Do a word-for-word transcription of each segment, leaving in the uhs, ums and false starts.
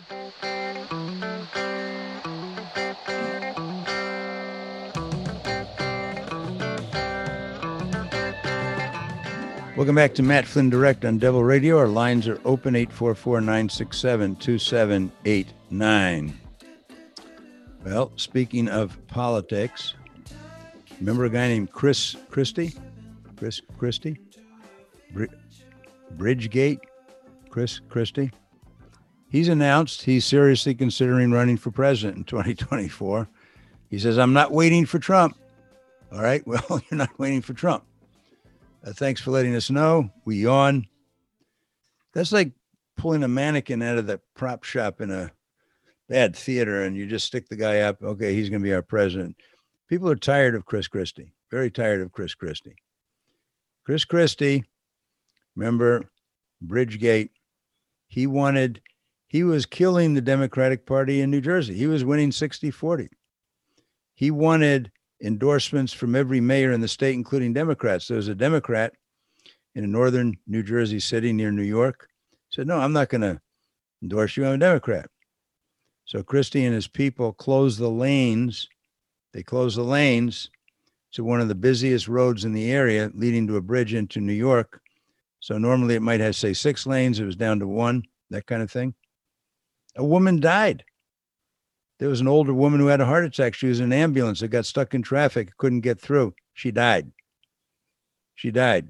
Welcome back to Matt Flynn Direct on Devil Radio. Our lines are open, eight four four, nine six seven, two seven eight nine. Well, speaking of politics, remember a guy named Chris Christie? Chris Christie? Br- Bridgegate? Chris Christie? He's announced he's seriously considering running for president in twenty twenty-four. He says, I'm not waiting for Trump. All right, well, you're not waiting for Trump. Uh, thanks for letting us know. We yawn. That's like pulling a mannequin out of the prop shop in a bad theater and you just stick the guy up. Okay, he's going to be our president. People are tired of Chris Christie, very tired of Chris Christie. Chris Christie, remember Bridgegate, he wanted, he was killing the Democratic Party in New Jersey. He was winning sixty forty. He wanted endorsements from every mayor in the state, including Democrats. There was a Democrat in a northern New Jersey city near New York. Said, no, I'm not going to endorse you. I'm a Democrat. So Christie and his people closed the lanes. They closed the lanes to one of the busiest roads in the area leading to a bridge into New York. So normally it might have, say, six lanes. It was down to one, that kind of thing. A woman died. There was an older woman who had a heart attack. She was in an ambulance that got stuck in traffic, couldn't get through. She died. She died.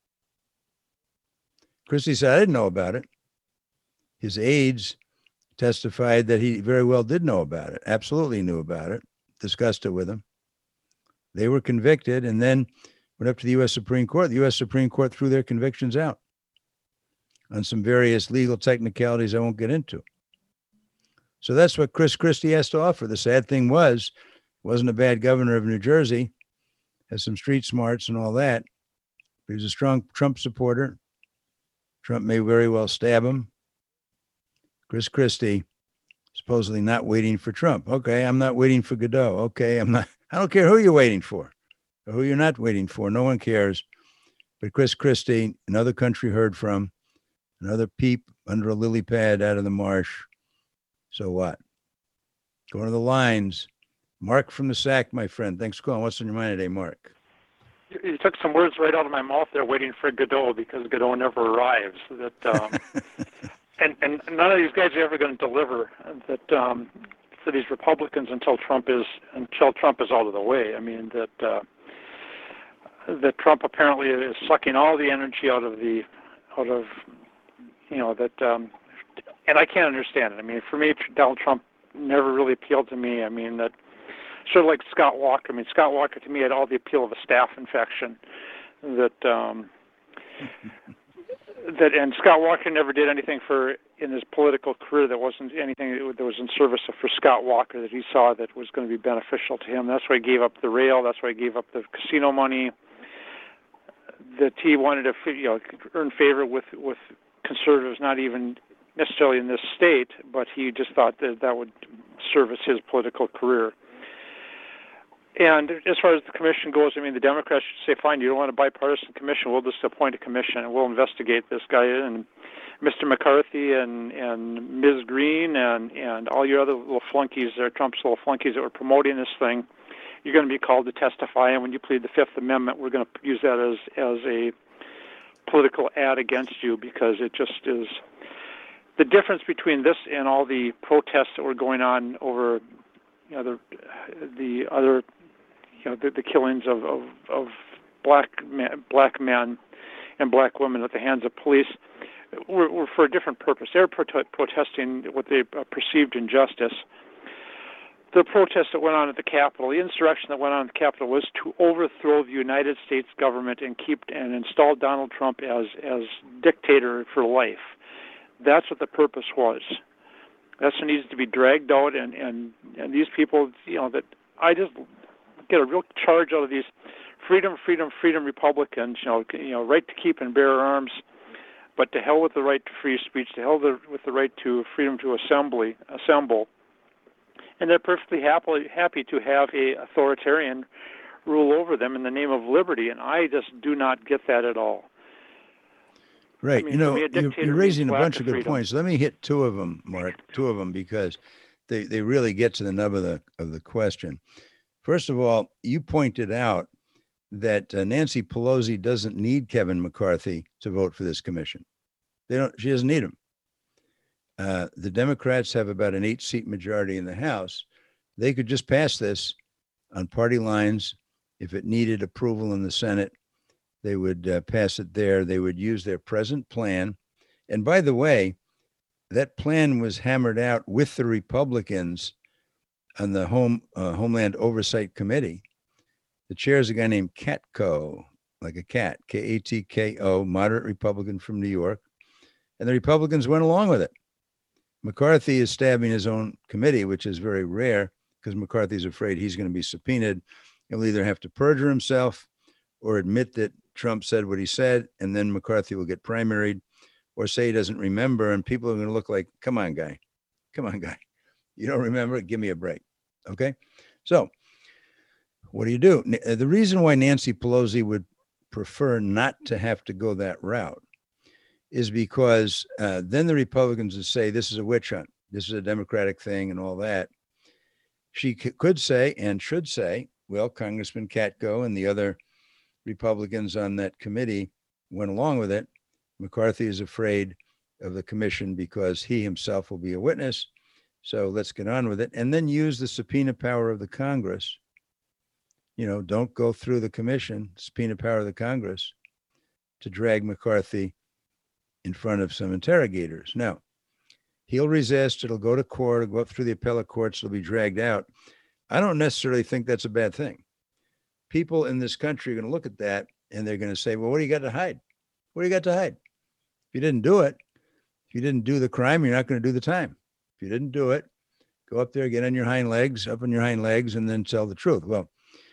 Christie said, I didn't know about it. His aides testified that he very well did know about it, absolutely knew about it, discussed it with him. They were convicted and then went up to the U S Supreme Court. The U S Supreme Court threw their convictions out on some various legal technicalities I won't get into. So that's what Chris Christie has to offer. The sad thing was, wasn't a bad governor of New Jersey, has some street smarts and all that. But he was a strong Trump supporter. Trump may very well stab him. Chris Christie, supposedly not waiting for Trump. Okay, I'm not waiting for Godot. Okay, I'm not, I don't care who you're waiting for or who you're not waiting for. No one cares. But Chris Christie, another country heard from, another peep under a lily pad out of the marsh. So what? Going to the lines. Mark from the Sac, my friend. Thanks for calling. What's on your mind today, Mark? You, you took some words right out of my mouth there, waiting for Godot, because Godot never arrives. That um, and and none of these guys are ever going to deliver. That um, for these Republicans until Trump is until Trump is out of the way. I mean that uh, that Trump apparently is sucking all the energy out of the out of you know that. Um, And I can't understand it. I mean, for me, Donald Trump never really appealed to me. I mean, that sort of like Scott Walker. I mean, Scott Walker to me had all the appeal of a staph infection. That um, that and Scott Walker never did anything for in his political career that wasn't anything that was in service of, for Scott Walker that he saw that was going to be beneficial to him. That's why he gave up the rail. That's why he gave up the casino money. That he wanted to you know earn favor with with conservatives, not even necessarily in this state, but he just thought that that would service his political career. And as far as the commission goes, I mean, the Democrats should say, fine, you don't want a bipartisan commission, we'll just appoint a commission and we'll investigate this guy and Mister McCarthy and, and Miz Green and, and all your other little flunkies, or Trump's little flunkies that were promoting this thing. You're going to be called to testify, and when you plead the Fifth Amendment, we're going to use that as, as a political ad against you, because it just is... The difference between this and all the protests that were going on over, you know, the the other, you know, the, the killings of, of, of black men, black men and black women at the hands of police were, were for a different purpose. They were prote- protesting what they uh, perceived injustice. The protest that went on at the Capitol, the insurrection that went on at the Capitol, was to overthrow the United States government and keep and install Donald Trump as as dictator for life. That's what the purpose was. That's what needs to be dragged out, and, and, and these people, you know, that I just get a real charge out of these freedom, freedom, freedom Republicans, you know, you know, right to keep and bear arms, but to hell with the right to free speech, to hell with the right to freedom to assembly, assemble, and they're perfectly happy happy to have a authoritarian rule over them in the name of liberty, and I just do not get that at all. Right. I mean, you for know, me, a you're, dictator you're means raising a lack bunch of of good freedom. points. Let me hit two of them, Mark, two of them, because they, they really get to the nub of the, of the question. First of all, you pointed out that uh, Nancy Pelosi doesn't need Kevin McCarthy to vote for this commission. They don't, she doesn't need him. Uh, the Democrats have about an eight seat majority in the House. They could just pass this on party lines. If it needed approval in the Senate, they would uh, pass it there. They would use their present plan. And by the way, that plan was hammered out with the Republicans on the Home uh, Homeland Oversight Committee. The chair is a guy named Katko, like a cat, K A T K O, moderate Republican from New York. And the Republicans went along with it. McCarthy is stabbing his own committee, which is very rare because McCarthy's afraid he's going to be subpoenaed. He'll either have to perjure himself or admit that Trump said what he said, and then McCarthy will get primaried, or say he doesn't remember, and people are going to look like, come on, guy. Come on, guy. You don't remember it? Give me a break. Okay? So what do you do? The reason why Nancy Pelosi would prefer not to have to go that route is because uh, then the Republicans would say, this is a witch hunt. This is a Democratic thing and all that. She c- could say and should say, well, Congressman Katko and the other Republicans on that committee went along with it. McCarthy is afraid of the commission because he himself will be a witness. So let's get on with it. And then use the subpoena power of the Congress. You know, don't go through the commission, subpoena power of the Congress to drag McCarthy in front of some interrogators. Now, he'll resist. It'll go to court, it'll go up through the appellate courts, it'll be dragged out. I don't necessarily think that's a bad thing. People in this country are going to look at that and they're going to say, well, what do you got to hide? What do you got to hide? If you didn't do it, if you didn't do the crime, you're not going to do the time. If you didn't do it, go up there, get on your hind legs, up on your hind legs, and then tell the truth. Well,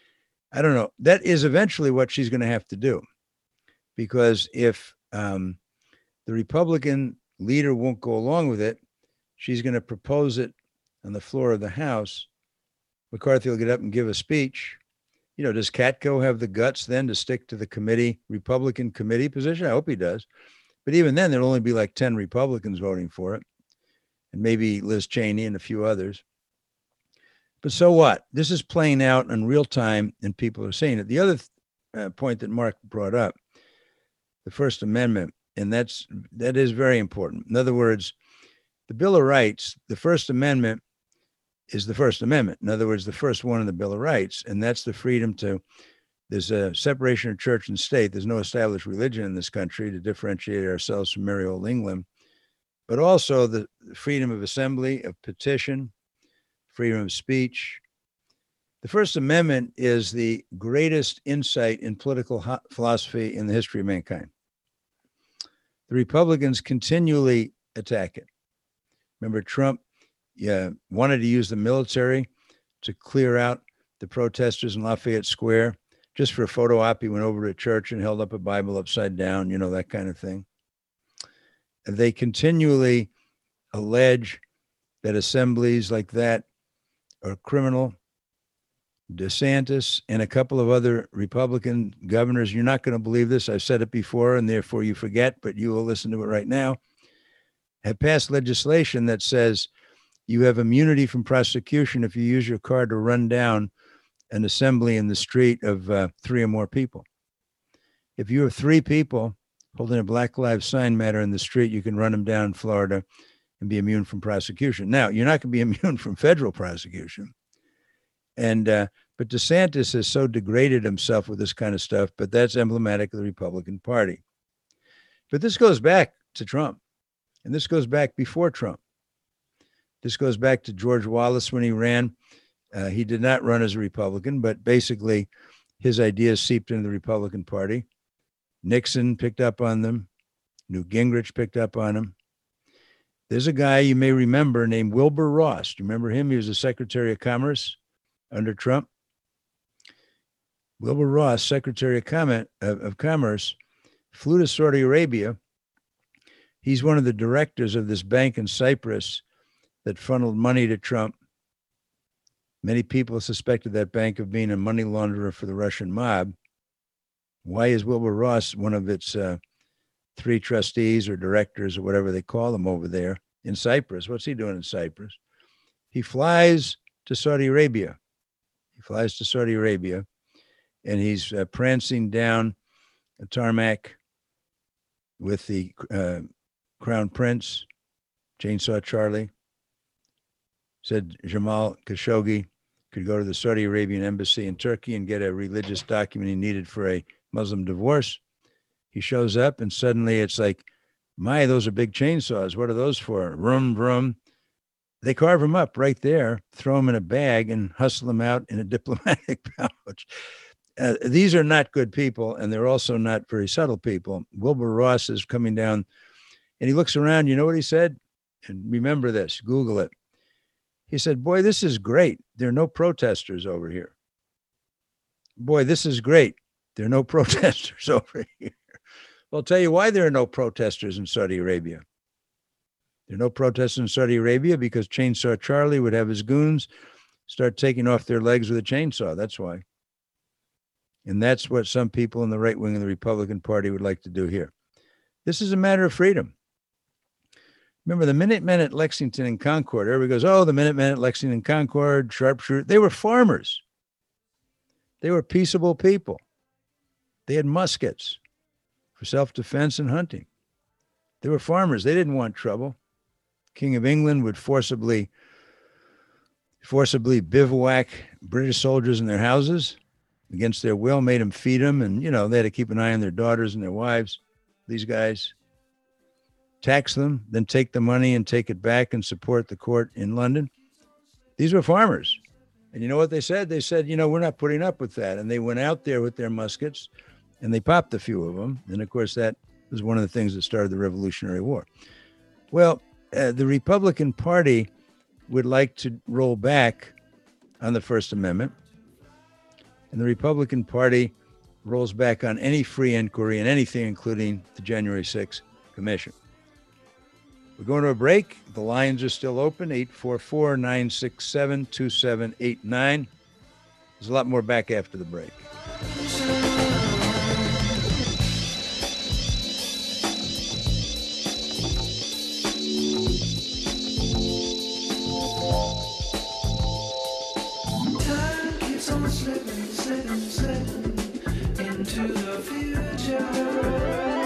I don't know. That is eventually what she's going to have to do. Because if um, the Republican leader won't go along with it, she's going to propose it on the floor of the House. McCarthy will get up and give a speech. You know, does Katko have the guts then to stick to the committee, Republican committee position? I hope he does. But even then, there'll only be like ten Republicans voting for it, and maybe Liz Cheney and a few others. But so what? This is playing out in real time, and people are seeing it. The other uh, point that Mark brought up, the First Amendment, and that's that is very important. In other words, the Bill of Rights, the First Amendment is the First Amendment. In other words, the first one in the Bill of Rights, and that's the freedom to, there's a separation of church and state. There's no established religion in this country to differentiate ourselves from merry old England, but also the freedom of assembly, of petition, freedom of speech. The First Amendment is the greatest insight in political ho- philosophy in the history of mankind. The Republicans continually attack it. Remember, Trump yeah, wanted to use the military to clear out the protesters in Lafayette Square just for a photo op. He went over to a church and held up a Bible upside down, you know, that kind of thing. They continually allege that assemblies like that are criminal. DeSantis and a couple of other Republican governors, you're not going to believe this, I've said it before, and therefore you forget, but you will listen to it right now, have passed legislation that says you have immunity from prosecution if you use your car to run down an assembly in the street of uh, three or more people. If you have three people holding a Black Lives sign matter in the street, you can run them down in Florida and be immune from prosecution. Now, you're not going to be immune from federal prosecution. And, uh, but DeSantis has so degraded himself with this kind of stuff, but that's emblematic of the Republican Party. But this goes back to Trump, and this goes back before Trump. This goes back to George Wallace when he ran. Uh, he did not run as a Republican, but basically his ideas seeped into the Republican Party. Nixon picked up on them. Newt Gingrich picked up on them. There's a guy you may remember named Wilbur Ross. Do you remember him? He was the Secretary of Commerce under Trump. Wilbur Ross, Secretary of, Comment, of, of Commerce, flew to Saudi Arabia. He's one of the directors of this bank in Cyprus that funneled money to Trump. Many people suspected that bank of being a money launderer for the Russian mob. Why is Wilbur Ross one of its uh, three trustees or directors or whatever they call them over there in Cyprus. What's he doing in Cyprus? He flies to Saudi Arabia. He flies to Saudi Arabia, and he's uh, prancing down a tarmac with the uh, Crown Prince, Chainsaw Charlie. Said Jamal Khashoggi could go to the Saudi Arabian embassy in Turkey and get a religious document he needed for a Muslim divorce. He shows up, and suddenly it's like, my, those are big chainsaws. What are those for? Vroom, vroom. They carve them up right there, throw them in a bag, and hustle them out in a diplomatic pouch. Uh, these are not good people, and they're also not very subtle people. Wilbur Ross is coming down, and he looks around. You know what he said? And remember this, Google it. He said, boy, this is great. There are no protesters over here. Boy, this is great. There are no protesters over here. Well, I'll tell you why there are no protesters in Saudi Arabia. There are no protesters in Saudi Arabia because Chainsaw Charlie would have his goons start taking off their legs with a chainsaw. That's why. And that's what some people in the right wing of the Republican Party would like to do here. This is a matter of freedom. Remember the Minutemen at Lexington and Concord. Everybody goes, oh, the Minutemen at Lexington and Concord, sharpshooter. They were farmers. They were peaceable people. They had muskets for self-defense and hunting. They were farmers. They didn't want trouble. King of England would forcibly, forcibly bivouac British soldiers in their houses against their will, made them feed them. And, you know, they had to keep an eye on their daughters and their wives. These guys tax them, then take the money and take it back and support the court in London. These were farmers. And you know what they said? They said, you know, we're not putting up with that. And they went out there with their muskets and they popped a few of them. And of course, that was one of the things that started the Revolutionary War. Well, uh, the Republican Party would like to roll back on the First Amendment. And the Republican Party rolls back on any free inquiry and anything, including the January sixth Commission. We're going to a break. The lines are still open, eight four four, nine six seven, two seven eight nine. There's a lot more back after the break. Time keeps on slipping, slipping, slipping into the future.